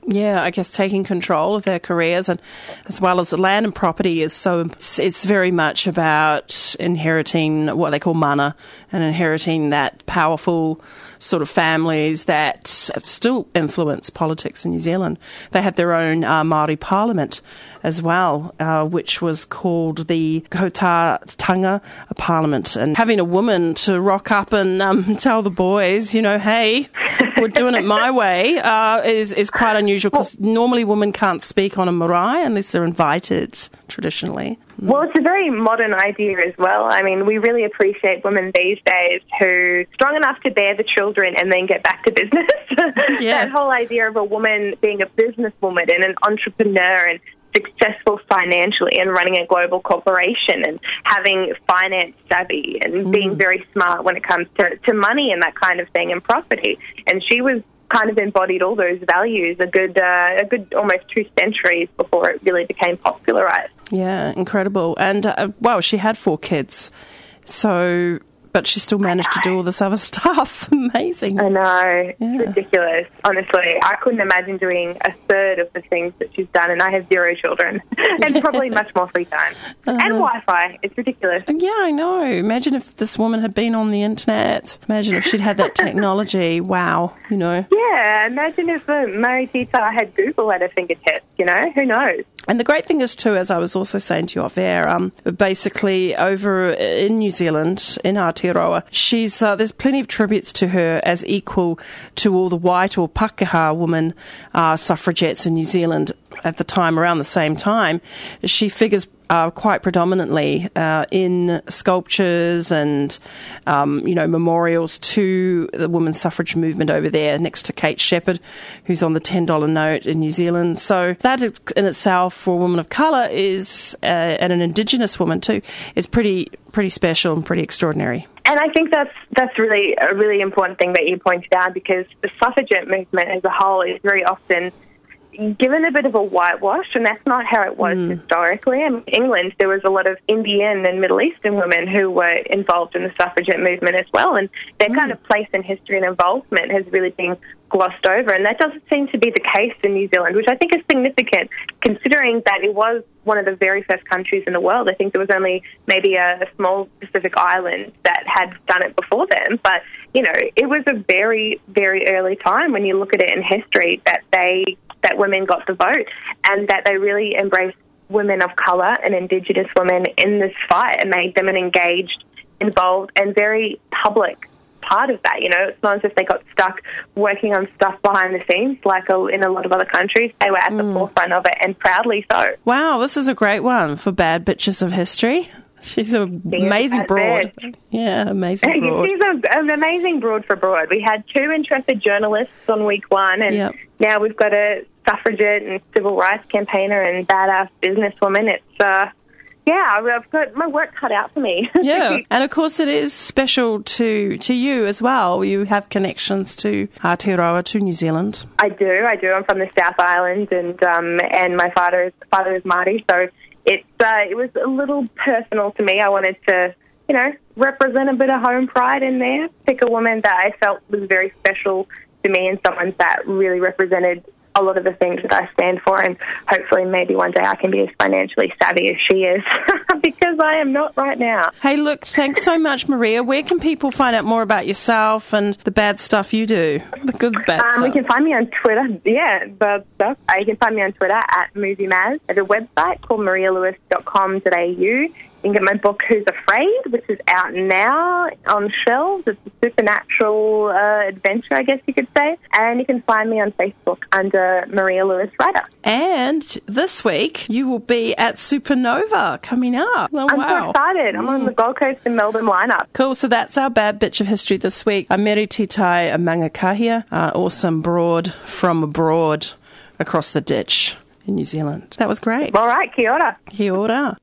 yeah, I guess taking control of their careers, and as well as the land and property is so, it's, it's very much about inheriting what they call mana and inheriting that powerful sort of families that still influence politics in New Zealand. They had their own uh, Māori parliament as well, uh, which was called the Kotatanga Parliament. And having a woman to rock up and um, tell the boys, you know, hey, we're doing it my way, uh, is, is quite unusual, because normally women can't speak on a marae unless they're invited, traditionally. Well, it's a very modern idea as well. I mean, we really appreciate women these days who are strong enough to bear the children and then get back to business. Yeah. That whole idea of a woman being a businesswoman and an entrepreneur and successful financially and running a global corporation and having finance savvy and Mm. being very smart when it comes to, to money and that kind of thing and property. And she was kind of embodied all those values a good, uh, a good almost two centuries before it really became popularised. Yeah, incredible. And, uh, well, she had four kids, so... but she still managed to do all this other stuff. Amazing. I know. It's ridiculous. Honestly, I couldn't imagine doing a third of the things that she's done, and I have zero children and probably much more free time. Uh, and Wi-Fi. It's ridiculous. Yeah, I know. Imagine if this woman had been on the internet. Imagine if she'd had that technology. Wow, you know. Yeah, imagine if uh, Mary Tita had Google at her fingertips, you know? Who knows? And the great thing is, too, as I was also saying to you off air, um, basically over in New Zealand, in Aotearoa, she's, uh, there's plenty of tributes to her as equal to all the white or Pākehā women uh, suffragettes in New Zealand at the time, around the same time. She figures uh, quite predominantly uh, in sculptures and, um, you know, memorials to the women's suffrage movement over there, next to Kate Shepherd, who's on the ten dollar note in New Zealand. So that is, in itself, for a woman of colour, is uh, and an Indigenous woman too, is pretty pretty special and pretty extraordinary. And I think that's that's really a really important thing that you pointed out, because the suffragette movement as a whole is very often given a bit of a whitewash, and that's not how it was mm. historically. In England, there was a lot of Indian and Middle Eastern women who were involved in the suffragette movement as well, and their mm. kind of place in history and involvement has really been glossed over, and that doesn't seem to be the case in New Zealand, which I think is significant, considering that it was one of the very first countries in the world. I think there was only maybe a, a small Pacific island that had done it before them, but, you know, it was a very, very early time when you look at it in history that they that women got the vote, and that they really embraced women of colour and Indigenous women in this fight and made them an engaged, involved and very public part of that. You know, it's not as if they got stuck working on stuff behind the scenes like a, in a lot of other countries. They were at mm. the forefront of it, and proudly so. Wow, this is a great one for Bad Bitches of History. She's an amazing broad. Bitch. Yeah, amazing broad. She's a, an amazing broad for broad. We had two intrepid journalists on week one, and yep. now we've got a suffragette and civil rights campaigner and badass businesswoman. It's, uh, yeah, I've got my work cut out for me. Yeah, and of course it is special to, to you as well. You have connections to Aotearoa, to New Zealand. I do, I do. I'm from the South Island, and um, and my father is, father is Māori, so it's uh, it was a little personal to me. I wanted to, you know, represent a bit of home pride in there, pick a woman that I felt was very special to me and someone that really represented a lot of the things that I stand for, and hopefully maybe one day I can be as financially savvy as she is, because I am not right now. Hey, look, thanks so much, Maria. Where can people find out more about yourself and the bad stuff you do? The good, bad um, stuff. You can find me on Twitter. Yeah, bad stuff. Uh, you can find me on Twitter at MovieMaz. I have a website called maria lewis dot com dot a u. You can get my book, Who's Afraid, which is out now on shelves. It's a supernatural uh, adventure, I guess you could say. And you can find me on Facebook under Maria Lewis Writer. And this week, you will be at Supernova coming up. Oh, I'm wow. so excited. I'm mm. on the Gold Coast and Melbourne lineup. Cool. So that's our Bad Bitch of History this week. I'm Mary Titai Amangakahia, uh, awesome broad from abroad across the ditch in New Zealand. That was great. All right. Kia ora. Kia ora.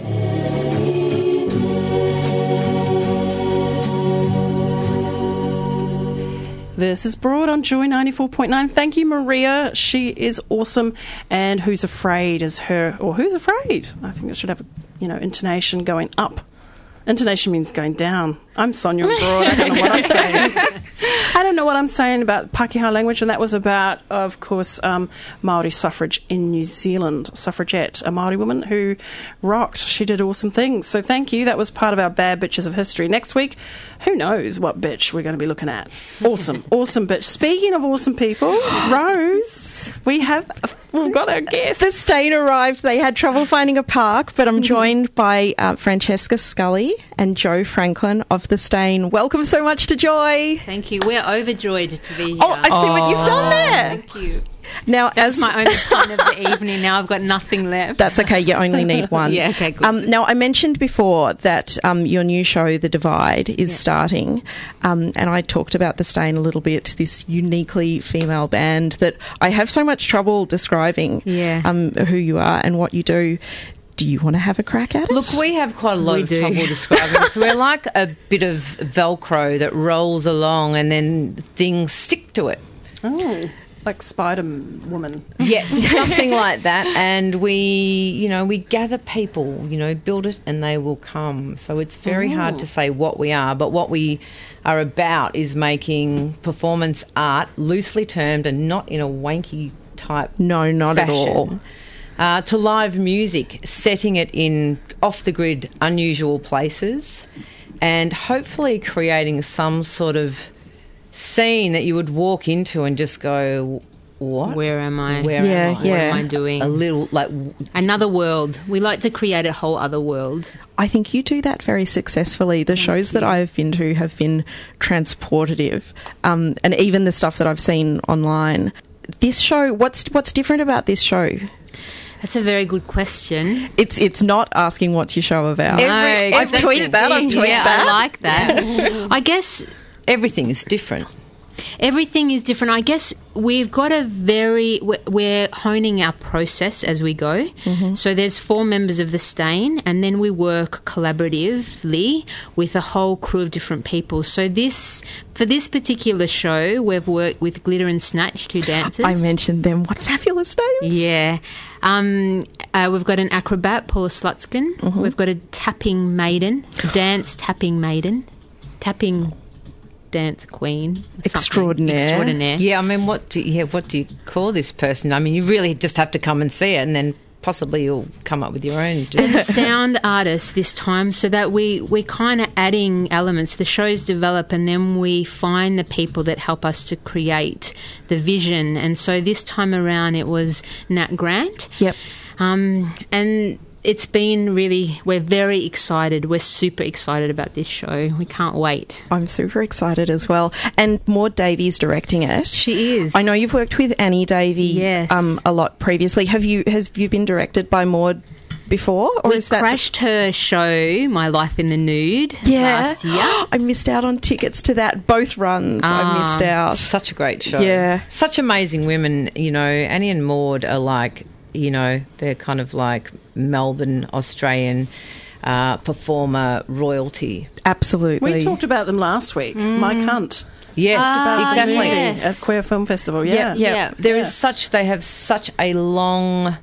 This is Broad on Joy ninety-four point nine. Thank you, Maria. She is awesome. And Who's Afraid is her, or Who's Afraid? I think it should have a, you know, intonation going up. Intonation means going down. I'm Sonia Broad. I don't know what I'm saying. I don't know know what I'm saying about Pākehā language? And that was about, of course, um, Māori suffrage in New Zealand. Suffragette, a Māori woman who rocked. She did awesome things. So thank you. That was part of our Bad Bitches of History. Next week, who knows what bitch we're going to be looking at. Awesome. Awesome bitch. Speaking of awesome people, Rose, we have... We've got our guest. The Stain arrived. They had trouble finding a park, but I'm joined by uh, Francesca Scully and Joe Franklin of The Stain. Welcome so much to Joy. Thank you. We're overjoyed to be here. Oh, I see what you've done there. Thank you. Now, That's as my only fun of the evening. Now I've got nothing left. That's okay. You only need one. Yeah, okay, good. Um, now, I mentioned before that um, your new show, The Divide, is Yeah. starting, um, and I talked about The Stain a little bit, this uniquely female band that I have so much trouble describing Yeah. um, who you are and what you do. Do you want to have a crack at it? Look, we have quite a lot We of do. trouble describing it. So we're like a bit of Velcro that rolls along and then things stick to it. Oh, like Spider-Woman. Yes, something like that. And we, you know, we gather people, you know, build it and they will come. So it's very Oh. hard to say what we are, but what we are about is making performance art loosely termed and not in a wanky type No, not at all. fashion. Uh, to live music, setting it in off-the-grid, unusual places, and hopefully creating some sort of scene that you would walk into and just go, what? Where am I? Where Yeah, am I? What yeah. am I doing? A little, like... Another world. We like to create a whole other world. I think you do that very successfully. The shows that I've been to have been transportative, um, and even the stuff that I've seen online. This show, what's what's different about this show? That's a very good question. It's it's not asking what's your show about. No, I've that's tweeted it. that. I've tweeted yeah, that. I like that. I guess Everything is different. everything is different. I guess we've got a very... we're- We're honing our process as we go. Mm-hmm. So there's four members of The Stain, and then we work collaboratively with a whole crew of different people. So this... For this particular show, we've worked with Glitter and Snatch, two dancers. I mentioned them. What fabulous names! Yeah. Um, uh, we've got an acrobat, Paula Slutskin. Mm-hmm. We've got a tapping maiden, dance tapping maiden, tapping dance queen. something. Extraordinaire. Extraordinaire. Yeah, I mean, what do yeah, what do you call this person? I mean, you really just have to come and see it, and then possibly you'll come up with your own. And the sound artist this time, so that we, we're kind of adding elements. The shows develop and then we find the people that help us to create the vision. And so this time around it was Nat Grant. Yep. Um, and it's been really, we're very excited. We're super excited about this show. We can't wait. I'm super excited as well. And Maud Davies directing it. She is. I know you've worked with Annie Davey Yes. um, a lot previously. Have you has you been directed by Maud before, or we is that crashed her show, My Life in the Nude, yeah? last year. I missed out on tickets to that. Both runs, I Ah. missed out. Such a great show. Yeah. Such amazing women. You know, Annie and Maud are like, you know, they're kind of like Melbourne, Australian uh, performer royalty. Absolutely. We talked about them last week. My cunt. Yes, Ah, exactly. yes. At Queer Film Festival. Yeah. Yeah. Yeah. There is such, they have such a long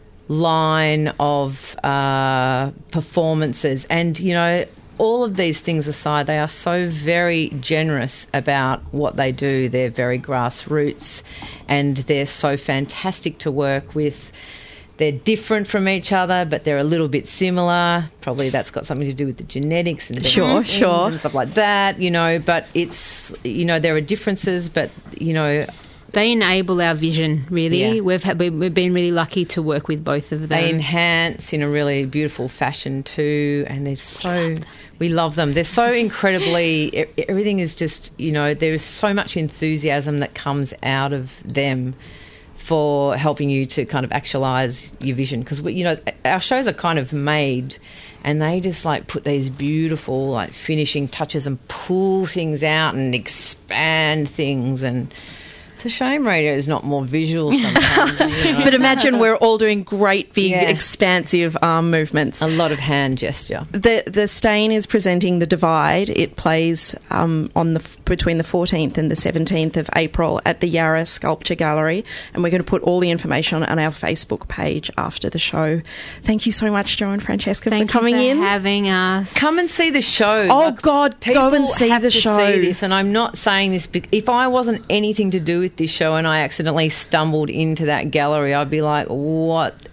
line of uh, performances, and you know, all of these things aside, they are so very generous about what they do. They're very grassroots, and they're so fantastic to work with. They're different from each other, but they're a little bit similar. Probably that's got something to do with the genetics and the Sure, genes sure. and stuff like that, you know. But it's, you know, there are differences, but you know, They enable our vision, really. Yeah. We've had, we- we've been really lucky to work with both of them. they enhance in a really beautiful fashion too, and they're so we love them. They're so incredibly. e- Everything is just, you know, there is so much enthusiasm that comes out of them for helping you to kind of actualize your vision, because you know our shows are kind of made, and they just like put these beautiful like finishing touches and pull things out and expand things, and It's a shame radio is not more visual sometimes. You know. But imagine we're all doing great, big, Yeah. expansive arm movements. A lot of hand gesture. The the Stain is presenting The Divide. It plays um, on the f- between the fourteenth and the seventeenth of April at the Yarra Sculpture Gallery, and we're going to put all the information on our Facebook page after the show. Thank you so much, Jo and Francesca, Thank for coming you for in. having us. Come and see the show. Oh, Like, God, people go and see have the to show. See this, and I'm not saying this. Bec- if I wasn't anything to do with this show and I accidentally stumbled into that gallery, I'd be like, "What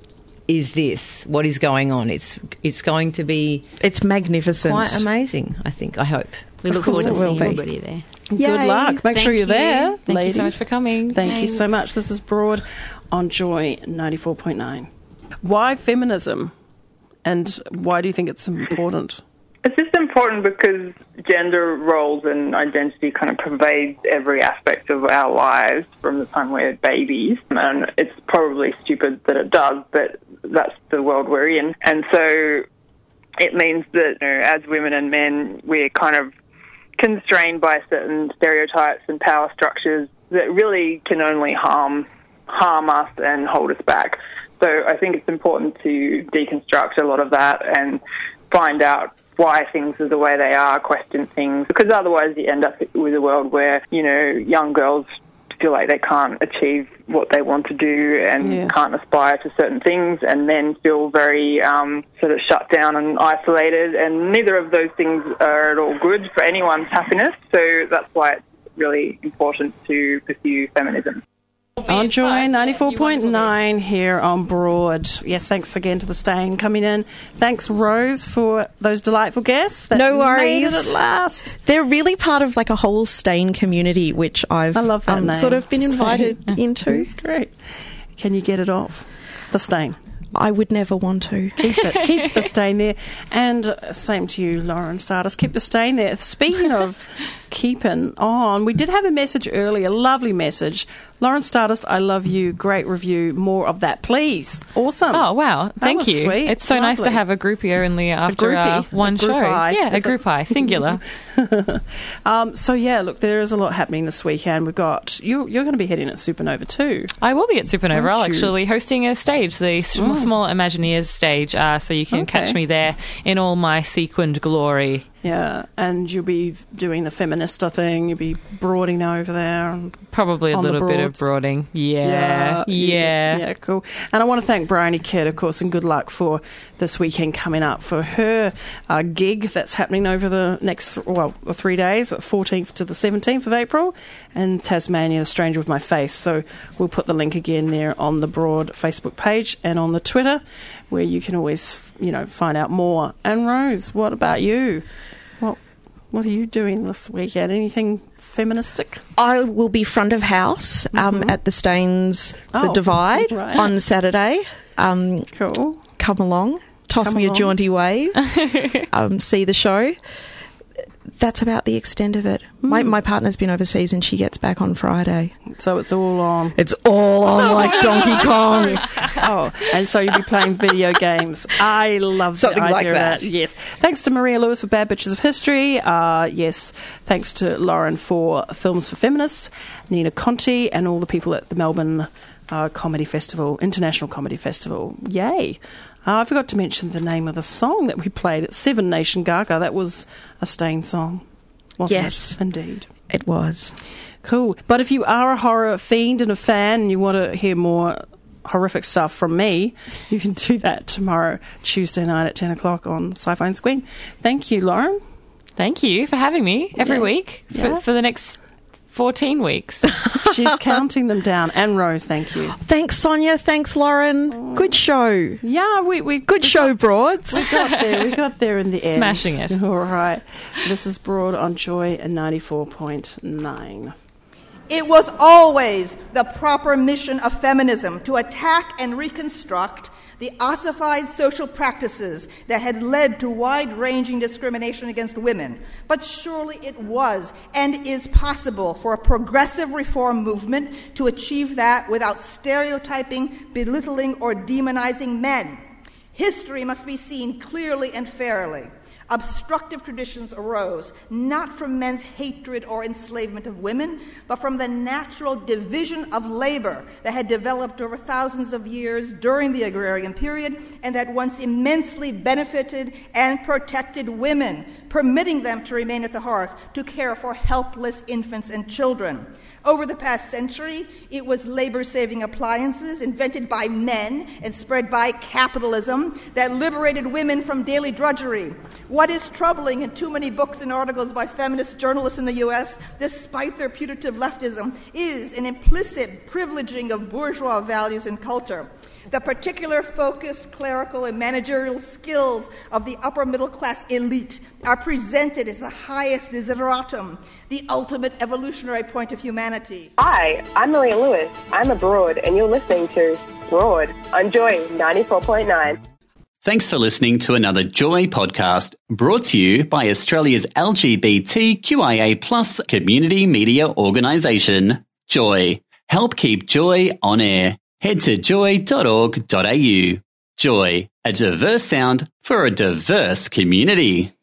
is this? What is going on?" It's it's going to be it's magnificent, quite amazing. I think. I hope. We look forward to seeing everybody there. Good Yay. luck. Make Thank sure you're you. there, Thank ladies. you so much for coming. Thank you Thanks. so much. This is Broad on Joy ninety-four point nine. Why feminism? And why do you think it's important? It's just important because gender roles and identity kind of pervades every aspect of our lives from the time we're babies. And it's probably stupid that it does, but that's the world we're in. And so it means that, you know, as women and men, we're kind of constrained by certain stereotypes and power structures that really can only harm harm us and hold us back. So I think it's important to deconstruct a lot of that and find out why things are the way they are, question things, because otherwise you end up with a world where, you know, young girls feel like they can't achieve what they want to do and Yes. can't aspire to certain things, and then feel very um, sort of shut down and isolated, and neither of those things are at all good for anyone's happiness. So that's why it's really important to pursue feminism. On Joy ninety-four point nine here on Broad. Yes, thanks again to the Stain coming in. Thanks, Rose, for those delightful guests. That No made worries. it at last. They're really part of like a whole Stain community, which I've I love that um, name. sort of been Stain. invited into. It's great. Can you get it off? The Stain. I would never want to. Keep it. Keep the Stain there. And uh, same to you, Lauren Stardust. Keep the Stain there. Speaking of keeping on, we did have a message earlier, a lovely message. Lauren Stardust, I love you. Great review. More of that, please. Awesome. Oh, wow. That Thank was you. sweet. It's so nice to Lovely. have a groupie only after groupie. uh, one A group show. eye. Yeah, a Is it- group eye, singular. um, so, yeah, look, there is a lot happening this weekend. We've got, you, you're going to be heading at Supernova too. I will be at Supernova. Won't I'll you? actually hosting a stage, the S- Mm. Small Imagineers stage, uh, so you can Okay. catch me there in all my sequined glory. Yeah, and you'll be doing the Feminista thing. You'll be broading over there. And Probably a on the little bit of broads. broading. Yeah. Yeah. Yeah, cool. And I want to thank Bryony Kidd, of course, and good luck for this weekend coming up for her uh, gig that's happening over the next, well, the three days, fourteenth to the seventeenth of April, in Tasmania, The Stranger with My Face. So we'll put the link again there on the Broad Facebook page and on the Twitter, where you can always, you know, find out more. And Rose, what about you? What What are you doing this weekend? Anything feministic? I will be front of house um, at the Stains The Oh, Divide right. on Saturday. Um, cool. Come along. Toss Come me along. a jaunty wave. um, see the show. That's about the extent of it. My, my partner's been overseas and she gets back on Friday. So it's all on. It's all on like Donkey Kong. Oh, and so you'll be playing video games. I love Something the idea like of that. Yes. Thanks to Maria Lewis for Bad Bitches of History. Uh, yes. Thanks to Lauren for Films for Feminists, Nina Conti, and all the people at the Melbourne uh, Comedy Festival, International Comedy Festival. Yay. Uh, I forgot to mention the name of the song that we played at Seven Nation Gaga. That was a Stain song, wasn't Yes. it? Indeed. It was. Cool. But if you are a horror fiend and a fan and you want to hear more horrific stuff from me, you can do that tomorrow, Tuesday night at ten o'clock on Sci-Fi and Screen. Thank you, Lauren. Thank you for having me every Yeah. week for, Yeah. for the next fourteen weeks. She's counting them down. And Rose, thank you. Thanks, Sonia. Thanks, Lauren. Good show. Yeah, we... we Good show, Broads. We got there. We got there in the end. Smashing it. All right. This is Broad on Joy and ninety-four point nine. It was always the proper mission of feminism to attack and reconstruct the ossified social practices that had led to wide-ranging discrimination against women. But surely it was and is possible for a progressive reform movement to achieve that without stereotyping, belittling, or demonizing men. History must be seen clearly and fairly. obstructive traditions arose, not from men's hatred or enslavement of women, but from the natural division of labor that had developed over thousands of years during the agrarian period and that once immensely benefited and protected women, permitting them to remain at the hearth to care for helpless infants and children. Over the past century, it was labor-saving appliances invented by men and spread by capitalism that liberated women from daily drudgery. What is troubling in too many books and articles by feminist journalists in the U S, despite their putative leftism, is an implicit privileging of bourgeois values and culture. The particular focused clerical and managerial skills of the upper middle class elite are presented as the highest desideratum, the ultimate evolutionary point of humanity. Hi, I'm Maria Lewis. I'm abroad, and you're listening to Broad on Joy ninety-four point nine. Thanks for listening to another Joy podcast brought to you by Australia's L G B T Q I A plus community media organisation, Joy. Help keep Joy on air. Head to joy dot org dot a u. Joy, a diverse sound for a diverse community.